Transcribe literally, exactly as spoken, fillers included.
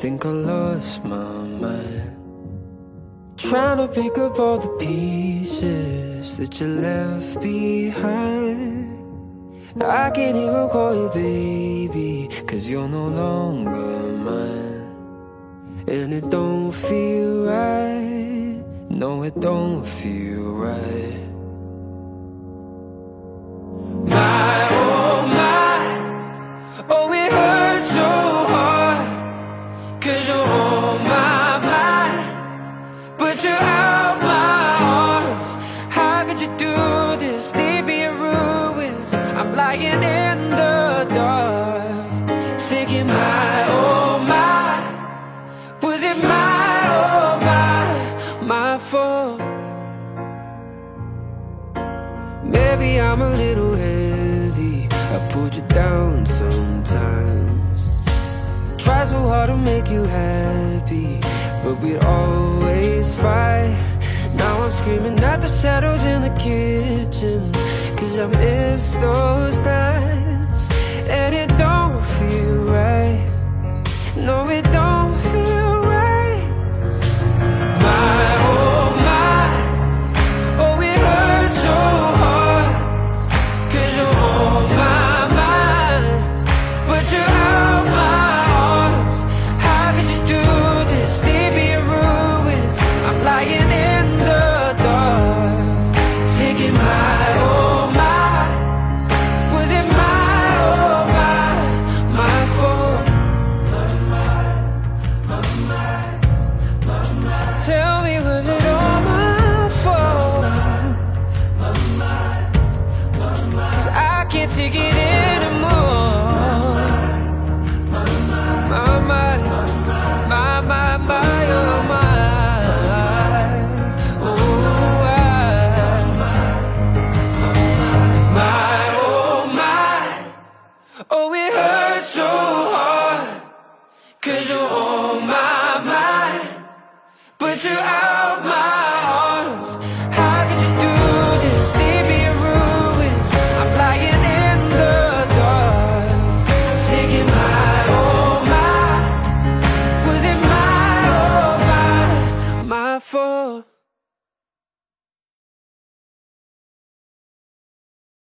think I lost my mind, trying to pick up all the pieces that you left behind. I can't even call you baby, cause you're no longer mine. And it don't feel right, no it don't feel right. My, oh my, oh it hurts so hard, cause you're on my mind, but you're out my arms. How could you do this, leave me in ruins? I'm lying in the dark, thinking my, oh my, was it my, oh my, my fault? Maybe I'm a little heavy, I pulled you down sometimes. Try so hard to make you happy, but we'd always fight. Now I'm screaming at the shadows in the kitchen, cause I miss those nights. And it don't feel right, no it don't feel right. My, oh my, oh it hurts so hard, cause you're on my mind, but you're out my arms. How could you do this, leave me in ruins? I'm lying in the dark, thinking my, oh my, was it my, oh my, my fault? Tell me, was it all my fault? Cause I can't take it anymore. My, my, my, my, my, oh my, oh I, my, oh my, oh it